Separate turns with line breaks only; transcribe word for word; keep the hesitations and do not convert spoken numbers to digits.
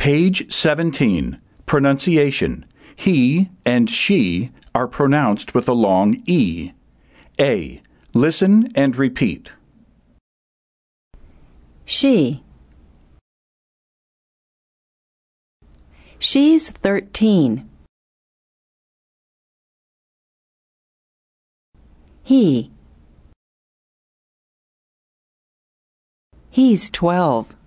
Page seventeen. Pronunciation. He and she are pronounced with a long E. A. Listen and repeat.
She. She's thirteen. He. He's twelve.